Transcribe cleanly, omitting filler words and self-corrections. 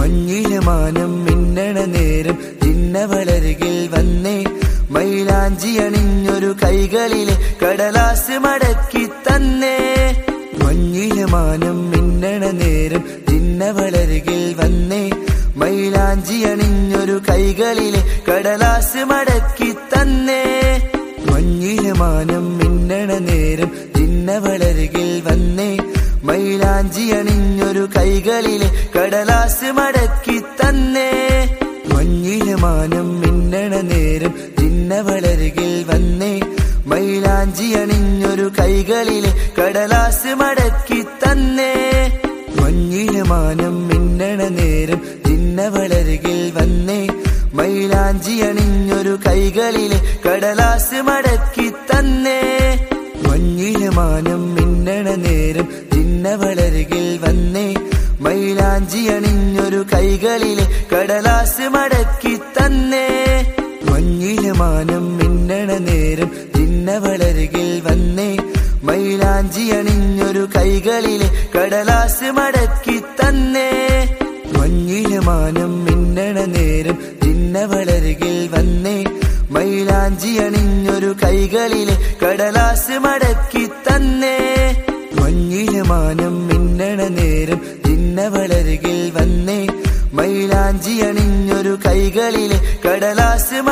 മഞ്ഞിലെ മാനം മിന്നണ നേരം ചിന്നവളരികിൽ വന്നേ മൈലാഞ്ചി അണിഞ്ഞൊരു കൈകളിലെ കടലാസ് മടക്കി തന്നേ മഞ്ഞിലെ മാനം മിന്നണ നേരം ചിന്നവളരികിൽ വന്നേ മൈലാഞ്ചി അണിഞ്ഞൊരു കൈകളിലെ കടലാസ് മടക്കി തന്നേ മഞ്ഞിലെ മാനം മിന്നണ നേരം ചിന്നവളരികിൽ വന്നേ മൈലാഞ്ചി അണിഞ്ഞൊരു കൈകളിലെ കടലാസ് മടക്കി തന്നേ മഞ്ഞിലെ മാനം മിന്നണ നേരം ചിന്നവളരികിൽ വന്നേ മൈലാഞ്ചി അണിഞ്ഞൊരു കൈകളിലെ കടലാസ് മടക്കി തന്നേ മഞ്ഞിലെ മാനം മിന്നണ നേരം ചിന്നവളരികിൽ വന്നേ മൈലാഞ്ചി അണിഞ്ഞൊരു കൈകളിലെ കടലാസ് മടക്കി തന്നേ മഞ്ഞിലെ മാനം മിന്നണ നേരം ചിന്നവളരികിൽ വന്നേ മൈലാഞ്ചി അണിഞ്ഞൊരു കൈകളിലെ കടലാസ് മടക്കി തന്നേ മഞ്ഞിലെ മാനം മിന്നണ നേരം ചിന്നവളരികിൽ വന്നേ മൈലാഞ്ചി അണിഞ്ഞൊരു കൈകളിലെ കടലാസ് മടക്കി തന്നേ മഞ്ഞിലെ മാനം മിന്നണ നേരം ചിന്നവളരികിൽ വന്നേ മൈലാഞ്ചി അണിഞ്ഞൊരു കൈകളിലെ കടലാസ് മടക്കി തന്നേ മഞ്ഞിലെ മാനം മിന്നണ നേരം ചിന്നവളരികിൽ വന്നേ മൈലാഞ്ചി അണിഞ്ഞൊരു കൈകളിലെ കടലാസ്